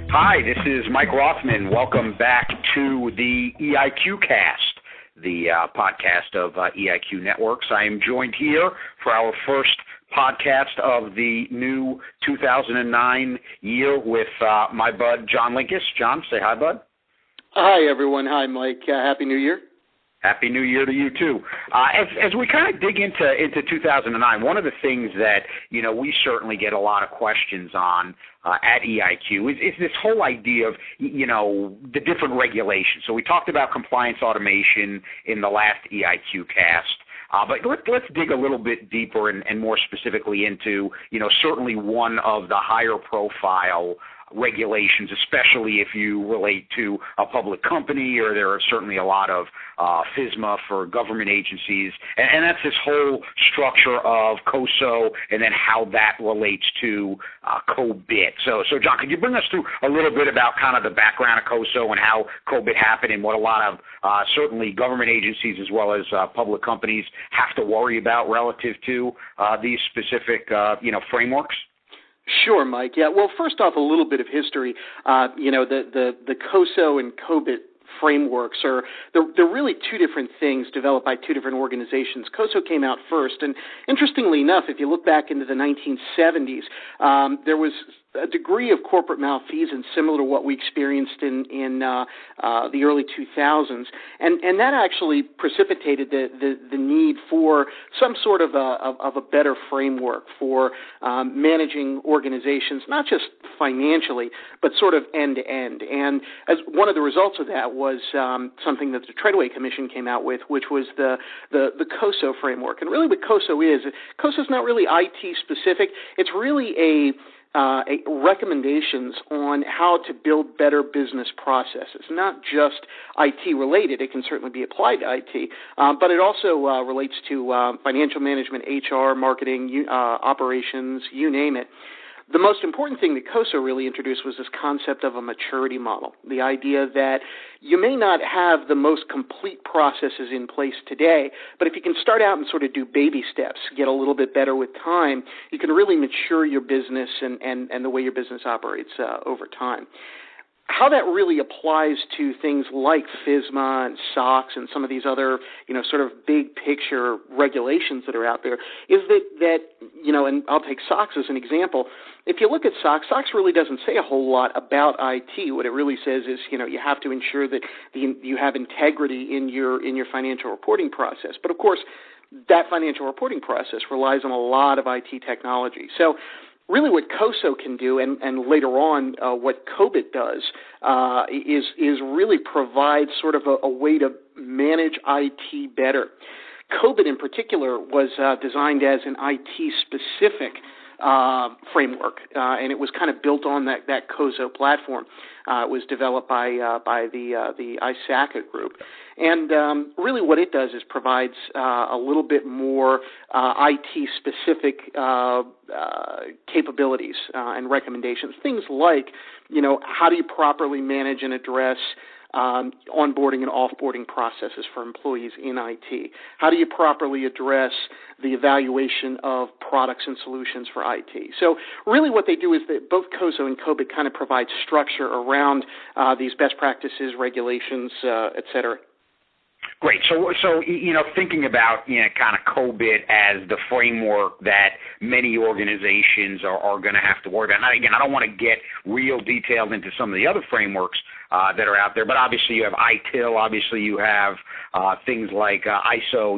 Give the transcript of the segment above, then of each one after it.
Hi, this is Mike Rothman. Welcome back to the EIQ Cast, the podcast of EIQ Networks. I am joined here for our first podcast of the new 2009 year with my bud, John Linkus. John, say hi, bud. Hi, everyone. Hi, Mike. Happy New Year. Happy New Year to you, too. As we kind of dig into 2009, one of the things that, we certainly get a lot of questions on at EIQ is this whole idea of, the different regulations. So we talked about compliance automation in the last EIQ cast. But let's dig a little bit deeper and more specifically into, certainly one of the higher profile regulations, especially if you relate to a public company, or there are certainly a lot of FSMA for government agencies, and that's this whole structure of COSO and then how that relates to COBIT. So John, could you bring us through a little bit about kind of the background of COSO and how COBIT happened and what a lot of certainly government agencies as well as public companies have to worry about relative to these specific frameworks? Sure, Mike. Yeah. Well, first off, a little bit of history. The COSO and COBIT frameworks they're really two different things developed by two different organizations. COSO came out first, and interestingly enough, if you look back into the 1970s, there was a degree of corporate malfeasance similar to what we experienced in the early 2000s, and that actually precipitated the need for some sort of a better framework for managing organizations, not just financially, but sort of end to end. And as one of the results of that was something that the Treadway Commission came out with, which was the COSO framework. And really, what COSO is not really IT specific. It's really recommendations on how to build better business processes, not just IT related. It can certainly be applied to IT, but it also relates to financial management, HR, marketing, operations, you name it. The most important thing that COSO really introduced was this concept of a maturity model, the idea that you may not have the most complete processes in place today, but if you can start out and sort of do baby steps, get a little bit better with time, you can really mature your business and the way your business operates over time. How that really applies to things like FSMA and SOX and some of these other, sort of big picture regulations that are out there is that and I'll take SOX as an example. If you look at SOX really doesn't say a whole lot about IT. What it really says is, you have to ensure that you have integrity in your financial reporting process. But of course, that financial reporting process relies on a lot of IT technology. So really what COSO can do, and later on what COBIT does, is really provide sort of a way to manage IT better. COBIT in particular was designed as an IT-specific framework, and it was kind of built on that COSO platform. It was developed by the ISACA group. And really what it does is provides a little bit more IT-specific capabilities and recommendations. Things like, how do you properly manage and address onboarding and offboarding processes for employees in IT? How do you properly address the evaluation of products and solutions for IT? So really what they do is that both COSO and COBIT kind of provide structure around these best practices, regulations, et cetera. Great. So thinking about kind of COBIT as the framework that many organizations are going to have to worry about. Now, again, I don't want to get real detailed into some of the other frameworks that are out there, but obviously you have ITIL, obviously you have things like ISO,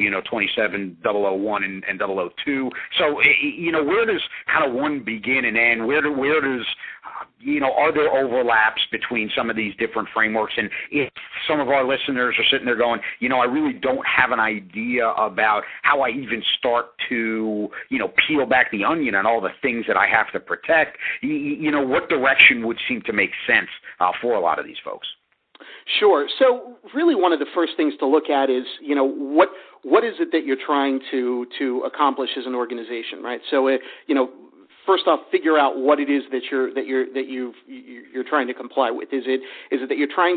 27001 and 002. So, where does kind of one begin and end? Where does are there overlaps between some of these different frameworks? And if some of our listeners are sitting there going, I really don't have an idea about how I even start to, peel back the onion on all the things that I have to protect, what direction would seem to make sense for a lot of these folks? Sure. So really one of the first things to look at is, what is it that you're trying to accomplish as an organization, right? So, first off figure out what it is that you're trying to comply with. Is it that you're trying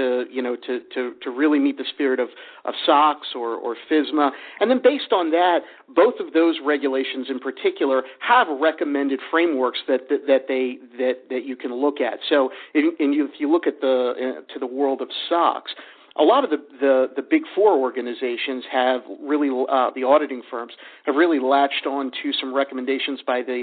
to really meet the spirit of SOX or FSMA? And then based on that, both of those regulations in particular have recommended frameworks that you can look at. So if you look at to the world of SOX, a lot of the big four organizations have really, the auditing firms have really latched on to some recommendations by the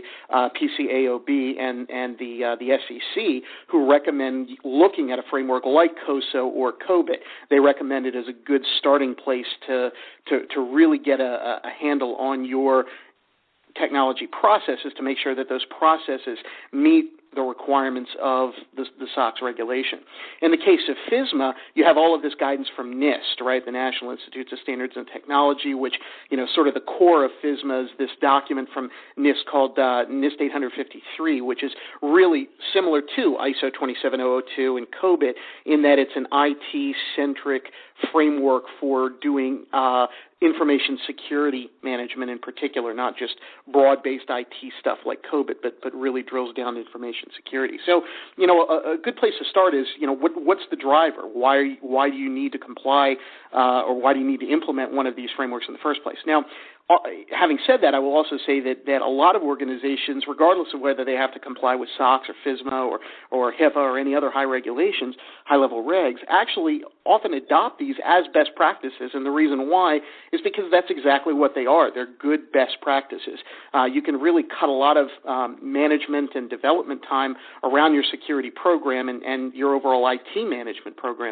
PCAOB and the SEC, who recommend looking at a framework like COSO or COBIT. They recommend it as a good starting place to really get a handle on your technology processes, to make sure that those processes meet the requirements of the SOX regulation. In the case of FSMA, you have all of this guidance from NIST, right, the National Institutes of Standards and Technology, which, sort of the core of FSMA is this document from NIST called NIST 853, which is really similar to ISO 27002 and COBIT in that it's an IT-centric framework for doing information security management in particular, not just broad-based IT stuff like COBIT, but really drills down to information security. So, a good place to start is, what's the driver? Why do you need to comply or why do you need to implement one of these frameworks in the first place? Now, having said that, I will also say that a lot of organizations, regardless of whether they have to comply with SOX or FSMA or HIPAA or any other high-level regs, actually often adopt these as best practices. And the reason why is because that's exactly what they are. They're good best practices. You can really cut a lot of management and development time around your security program and your overall IT management program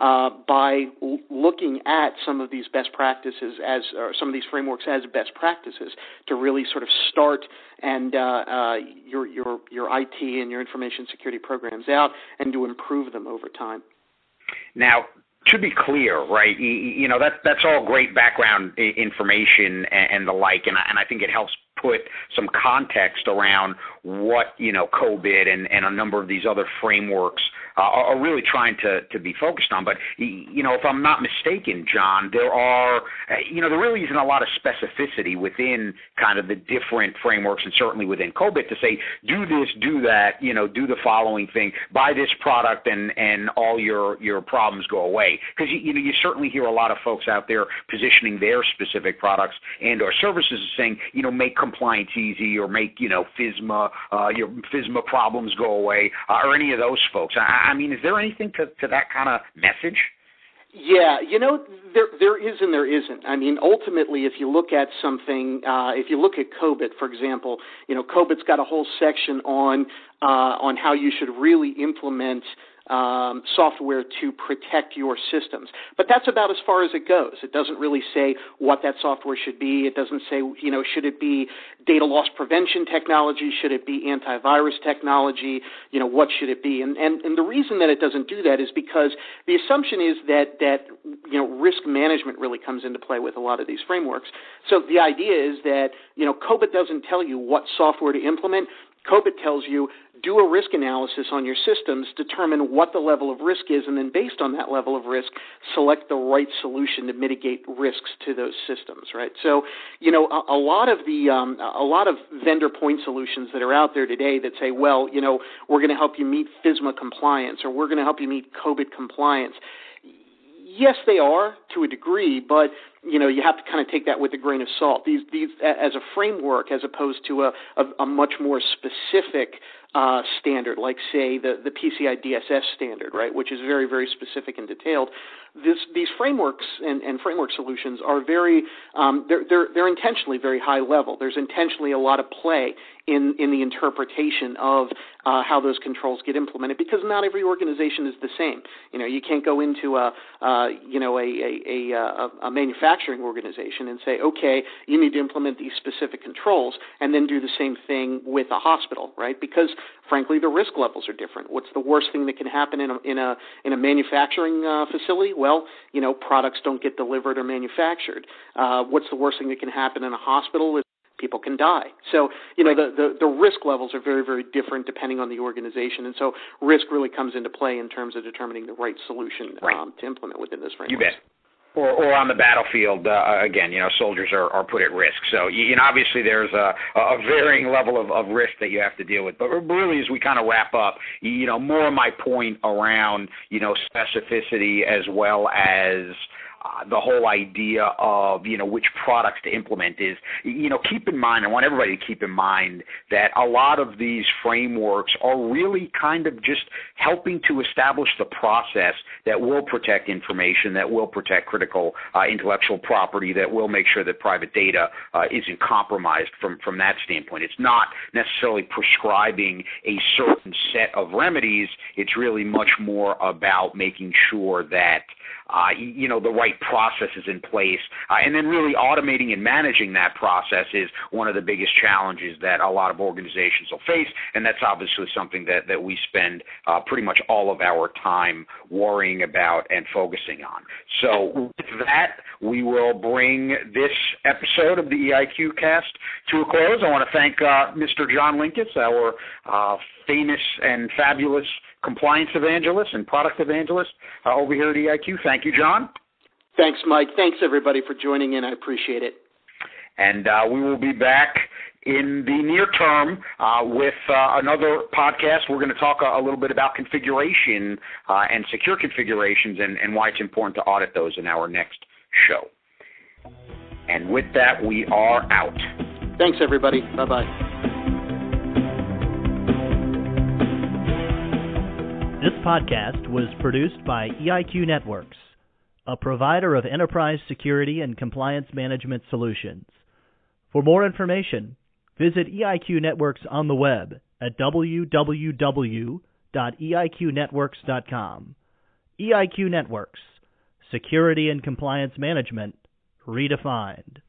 by looking at some of these best practices or some of these frameworks as best practices to really sort of start and your IT and your information security programs out and to improve them over time. Now, to be clear, right, that's all great background information and the like, and I think it helps put some context around what, COBIT and a number of these other frameworks are really trying to be focused on. But, if I'm not mistaken, John, there really isn't a lot of specificity within kind of the different frameworks, and certainly within COBIT, to say, do this, do that, do the following thing, buy this product, and all your problems go away. Because, you certainly hear a lot of folks out there positioning their specific products and or services saying, make compliance easy, or make, FSMA, your FSMA problems go away, or any of those folks. I mean, is there anything to that kind of message? Yeah, there is and there isn't. I mean, ultimately, if you look at something, if you look at COBIT, for example, COBIT's got a whole section on how you should really implement software to protect your systems. But that's about as far as it goes. It doesn't really say what that software should be. It doesn't say, should it be data loss prevention technology? Should it be antivirus technology? What should it be? And the reason that it doesn't do that is because the assumption is that risk management really comes into play with a lot of these frameworks. So the idea is that, COBIT doesn't tell you what software to implement. COBIT tells you, do a risk analysis on your systems, determine what the level of risk is, and then based on that level of risk, select the right solution to mitigate risks to those systems, right? So, a lot of vendor point solutions that are out there today that say, well, we're going to help you meet FSMA compliance, or we're going to help you meet COBIT compliance. Yes, they are to a degree, but you have to kind of take that with a grain of salt. These as a framework, as opposed to a much more specific standard, like say the PCI DSS standard, right, which is very, very specific and detailed. These frameworks and framework solutions are very they're intentionally very high level. There's intentionally a lot of play in the interpretation of how those controls get implemented, because not every organization is the same. You can't go into a manufacturing organization and say, okay, you need to implement these specific controls, and then do the same thing with a hospital, right? Because frankly, the risk levels are different. What's the worst thing that can happen in a manufacturing facility? Well, products don't get delivered or manufactured. What's the worst thing that can happen in a hospital? Is people can die. So, the risk levels are very, very different depending on the organization. And so risk really comes into play in terms of determining the right solution to implement within this framework. You bet. Or on the battlefield, again, soldiers are put at risk. So, obviously there's a varying level of risk that you have to deal with. But really, as we kind of wrap up, more of my point around, specificity as well as the whole idea of, which products to implement is, keep in mind, I want everybody to keep in mind that a lot of these frameworks are really kind of just helping to establish the process that will protect information, that will protect critical intellectual property, that will make sure that private data isn't compromised from that standpoint. It's not necessarily prescribing a certain set of remedies. It's really much more about making sure that the right process is in place, and then really automating and managing that process is one of the biggest challenges that a lot of organizations will face, and that's obviously something that we spend pretty much all of our time worrying about and focusing on. So with that, we will bring this episode of the EIQ Cast to a close. I want to thank Mr. John Linkus, our famous and fabulous compliance evangelist and product evangelist over here at EIQ. Thank you, John. Thanks, Mike. Thanks, everybody, for joining in. I appreciate it. And we will be back in the near term with another podcast. We're going to talk a little bit about configuration and secure configurations and why it's important to audit those in our next show. And with that, we are out. Thanks, everybody. Bye-bye. This podcast was produced by EIQ Networks, a provider of enterprise security and compliance management solutions. For more information, visit EIQ Networks on the web at www.eiqnetworks.com. EIQ Networks, security and compliance management redefined.